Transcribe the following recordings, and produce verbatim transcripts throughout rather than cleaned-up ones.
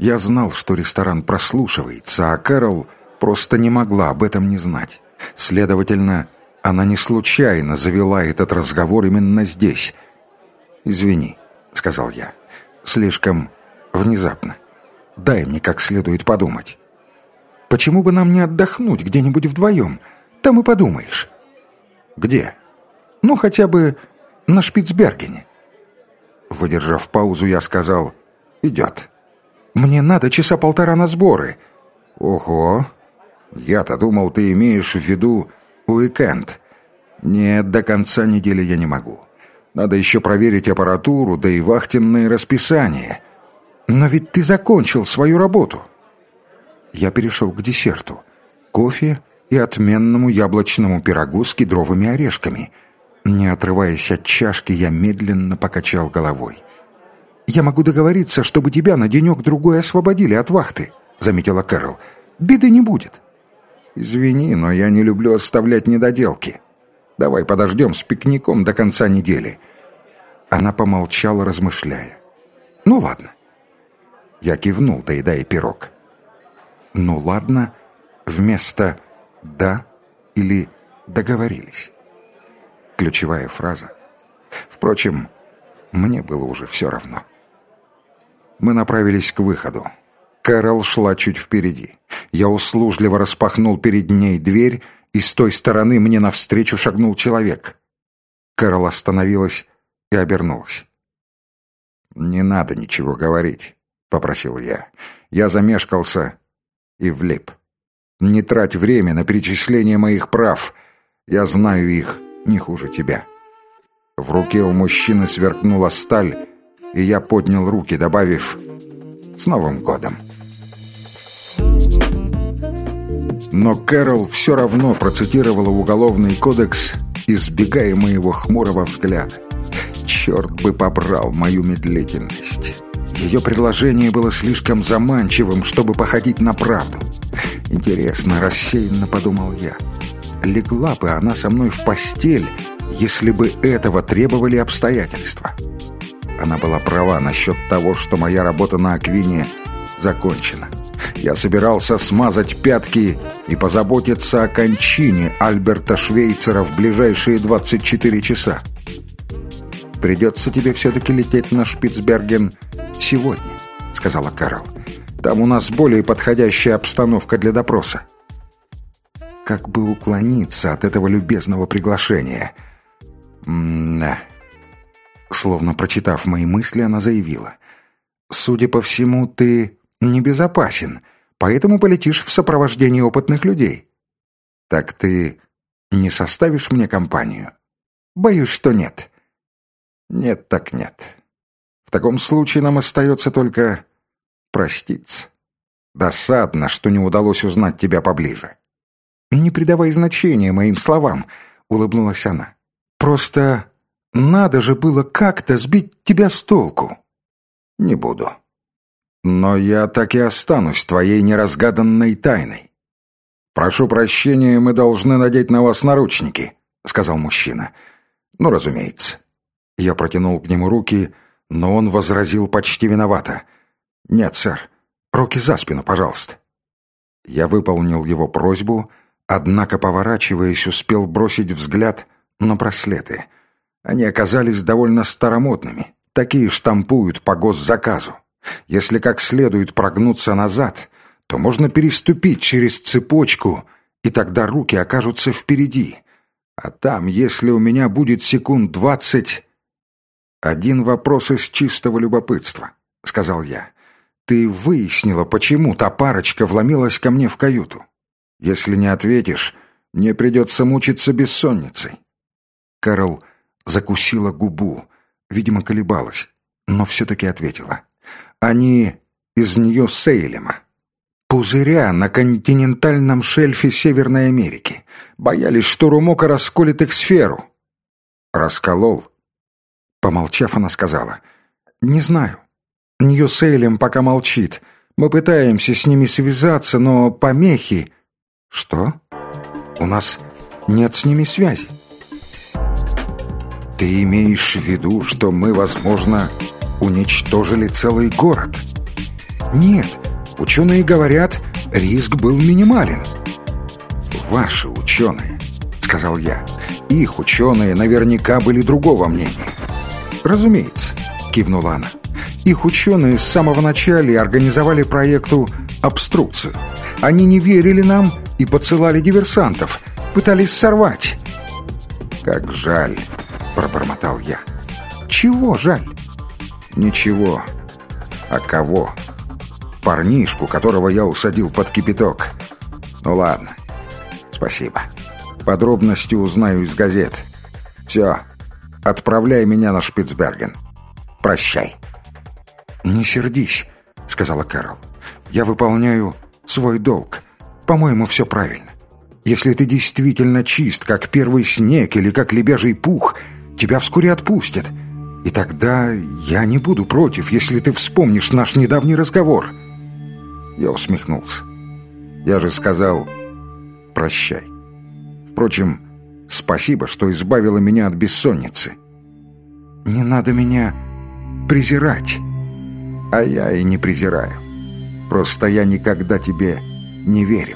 Я знал, что ресторан прослушивается, а Кэрол просто не могла об этом не знать. Следовательно, она не случайно завела этот разговор именно здесь. «Извини», — сказал я, — «слишком внезапно. Дай мне как следует подумать». «Почему бы нам не отдохнуть где-нибудь вдвоем? Там и подумаешь». «Где?» «Ну, хотя бы на Шпицбергене». Выдержав паузу, я сказал: «Идет». «Мне надо часа полтора на сборы». «Ого! Я-то думал, ты имеешь в виду уикенд». «Нет, до конца недели я не могу. Надо еще проверить аппаратуру, да и вахтенное расписание». «Но ведь ты закончил свою работу». Я перешел к десерту: кофе и отменному яблочному пирогу с кедровыми орешками. Не отрываясь от чашки, я медленно покачал головой. «Я могу договориться, чтобы тебя на денек-другой освободили от вахты», — заметила Кэрол. «Беды не будет». «Извини, но я не люблю оставлять недоделки. Давай подождем с пикником до конца недели». Она помолчала, размышляя. «Ну ладно». Я кивнул, доедая пирог. «Ну ладно» вместо «да» или «договорились». Ключевая фраза. Впрочем, мне было уже все равно. Мы направились к выходу. Кэрол шла чуть впереди. Я услужливо распахнул перед ней дверь, и с той стороны мне навстречу шагнул человек. Кэрол остановилась и обернулась. «Не надо ничего говорить», — попросил я. Я замешкался и влип. «Не трать время на перечисление моих прав. Я знаю их не хуже тебя». В руке у мужчины сверкнула сталь, и я поднял руки, добавив: «С Новым годом!» Но Кэрол все равно процитировала Уголовный кодекс, избегая моего хмурого взгляда. Черт бы побрал мою медлительность. Ее предложение было слишком заманчивым, чтобы походить на правду. Интересно, рассеянно подумал я, легла бы она со мной в постель, если бы этого требовали обстоятельства? Она была права насчет того, что моя работа на Аквине закончена. Я собирался смазать пятки и позаботиться о кончине Альберта Швейцера в ближайшие двадцать четыре часа. «Придется тебе все-таки лететь на Шпицберген сегодня», — сказала Кэрол. «Там у нас более подходящая обстановка для допроса». Как бы уклониться от этого любезного приглашения? М-да. Словно прочитав мои мысли, она заявила: «Судя по всему, ты небезопасен, поэтому полетишь в сопровождении опытных людей». «Так ты не составишь мне компанию?» «Боюсь, что нет». «Нет так нет. В таком случае нам остается только проститься. Досадно, что не удалось узнать тебя поближе». «Не придавай значения моим словам», — улыбнулась она. «Просто надо же было как-то сбить тебя с толку». «Не буду. Но я так и останусь твоей неразгаданной тайной. Прошу прощения, мы должны надеть на вас наручники», — сказал мужчина. «Ну, разумеется». Я протянул к нему руки, но он возразил почти виновато: «Нет, сэр, руки за спину, пожалуйста». Я выполнил его просьбу, однако, поворачиваясь, успел бросить взгляд на браслеты. Они оказались довольно старомодными. Такие штампуют по госзаказу. Если как следует прогнуться назад, то можно переступить через цепочку, и тогда руки окажутся впереди. А там, если у меня будет секунд двадцать... «Один вопрос из чистого любопытства», — сказал я. «Ты выяснила, почему та парочка вломилась ко мне в каюту? Если не ответишь, мне придется мучиться бессонницей». Кэрол закусила губу, видимо, колебалась, но все-таки ответила. «Они из Нью-Сейлема, пузыря на континентальном шельфе Северной Америки. Боялись, что Румока расколет их сферу». «Расколол?» Помолчав, она сказала: «Не знаю. Нью-Сейлем пока молчит. Мы пытаемся с ними связаться, но помехи...» «Что? У нас нет с ними связи?» «Ты имеешь в виду, что мы, возможно, уничтожили целый город?» Нет, ученые говорят, риск был минимален. «Ваши ученые», — сказал я. «Их ученые наверняка были другого мнения». «Разумеется», — кивнула она. «Их ученые с самого начала организовали проекту обструкцию. Они не верили нам и подсылали диверсантов, пытались сорвать». «Как жаль», — пробормотал я. «Чего жаль?» «Ничего. А кого? Парнишку, которого я усадил под кипяток. Ну ладно. Спасибо. Подробности узнаю из газет. Все. Отправляй меня на Шпицберген. Прощай». «Не сердись», — сказала Кэрол. «Я выполняю свой долг. По-моему, все правильно. Если ты действительно чист, как первый снег или как лебяжий пух, тебя вскоре отпустят. И тогда я не буду против, если ты вспомнишь наш недавний разговор». Я усмехнулся. «Я же сказал прощай. Впрочем, спасибо, что избавила меня от бессонницы». «Не надо меня презирать». «А я и не презираю. Просто я никогда тебе не верил».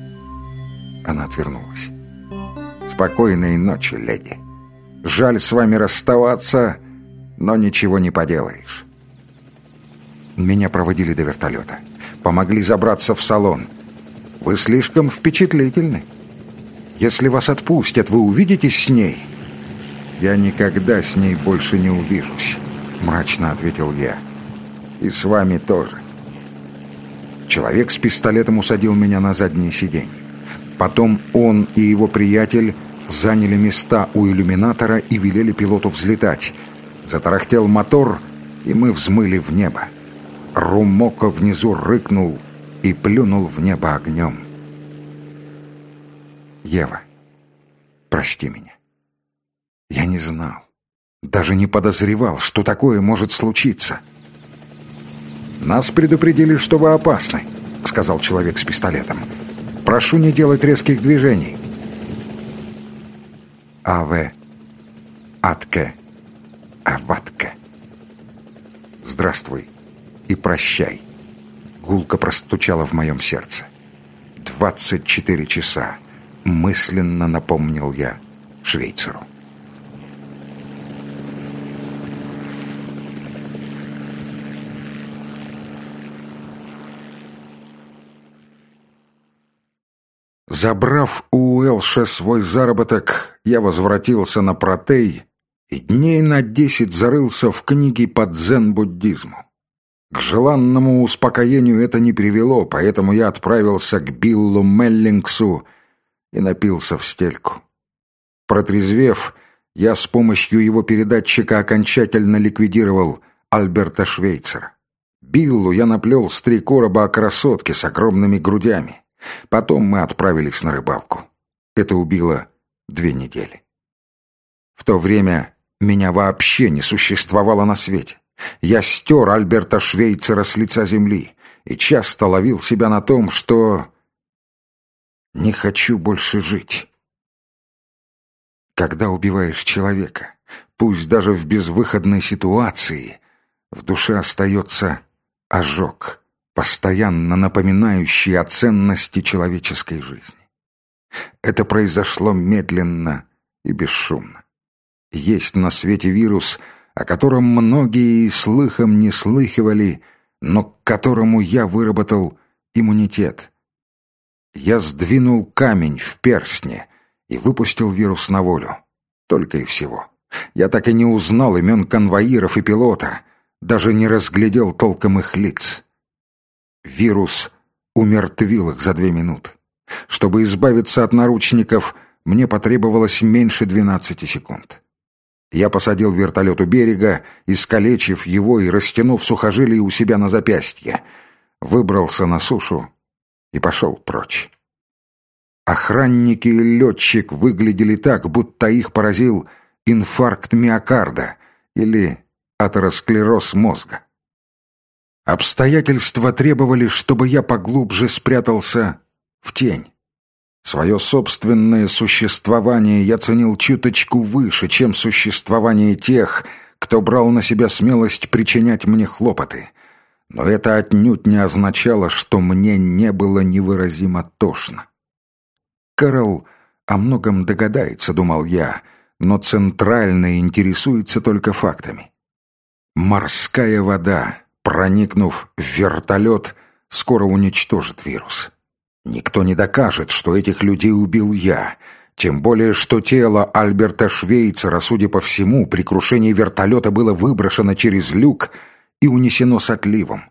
Она отвернулась. «Спокойной ночи, леди. Жаль с вами расставаться, но ничего не поделаешь». Меня проводили до вертолета. Помогли забраться в салон. «Вы слишком впечатлительны. Если вас отпустят, вы увидитесь с ней?» «Я никогда с ней больше не увижусь», — мрачно ответил я. «И с вами тоже». Человек с пистолетом усадил меня на заднее сиденье. Потом он и его приятель заняли места у иллюминатора и велели пилоту взлетать. Затарахтел мотор, и мы взмыли в небо. Румоко внизу рыкнул и плюнул в небо огнем. «Ева, прости меня. Я не знал, даже не подозревал, что такое может случиться». «Нас предупредили, что вы опасны», — сказал человек с пистолетом. «Прошу не делать резких движений». «Аве, атке, аватке». «Здравствуй и прощай», — гулко простучало в моем сердце. «Двадцать четыре часа», — мысленно напомнил я швейцару. Забрав у Уэлша свой заработок, я возвратился на Протей и дней на десять зарылся в книги по дзен-буддизму. К желанному успокоению это не привело, поэтому я отправился к Биллу Меллингсу и напился в стельку. Протрезвев, я с помощью его передатчика окончательно ликвидировал Альберта Швейцера. Биллу я наплел с три короба о красотке с огромными грудями. Потом мы отправились на рыбалку. Это убило две недели. В то время меня вообще не существовало на свете. Я стер Альберта Швейцера с лица земли и часто ловил себя на том, что не хочу больше жить. Когда убиваешь человека, пусть даже в безвыходной ситуации, в душе остается ожог, постоянно напоминающий о ценности человеческой жизни. Это произошло медленно и бесшумно. Есть на свете вирус, о котором многие и слыхом не слыхивали, но к которому я выработал иммунитет. Я сдвинул камень в перстне и выпустил вирус на волю. Только и всего. Я так и не узнал имен конвоиров и пилота, даже не разглядел толком их лиц. Вирус умертвил их за две минуты. Чтобы избавиться от наручников, мне потребовалось меньше двенадцати секунд. Я посадил вертолет у берега, искалечив его и растянув сухожилие у себя на запястье, выбрался на сушу и пошел прочь. Охранники и летчик выглядели так, будто их поразил инфаркт миокарда или атеросклероз мозга. Обстоятельства требовали, чтобы я поглубже спрятался в тень. Свое собственное существование я ценил чуточку выше, чем существование тех, кто брал на себя смелость причинять мне хлопоты. Но это отнюдь не означало, что мне не было невыразимо тошно. Кэрол о многом догадается, думал я, но центрально интересуется только фактами. Морская вода, проникнув в вертолет, скоро уничтожит вирус. Никто не докажет, что этих людей убил я, тем более, что тело Альберта Швейцера, судя по всему, при крушении вертолета было выброшено через люк и унесено с отливом.